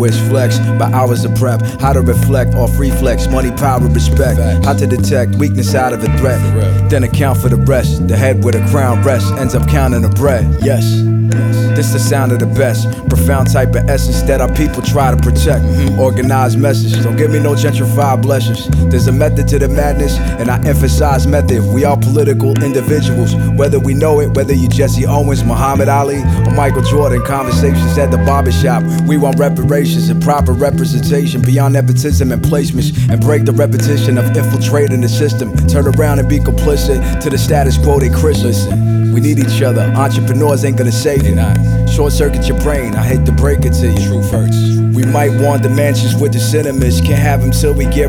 hours flex by hours of prep. How to reflect off reflex, money, power, respect. How to detect weakness out of a threat, then account for the rest. The head where the crown rests ends up counting the bread. Yes, this the sound of the best. Profound type of essence that our people try to protect. Organized message, don't give me no gentrified blessings. There's a method to the madness, and I emphasize method. We all political individuals, whether we know it, whether you Jesse Owens, Muhammad Ali, or Michael Jordan. Conversations at the barbershop. We want reparations and proper representation beyond nepotism and placements, and break the repetition of infiltrating the system. Turn around and be complicit to the status quo they listen. We need each other. Entrepreneurs ain't gonna save you. Short circuit your brain. I hate to break it to you. Truth hurts. We might want the mansions with the cinemas. Can't have them till we get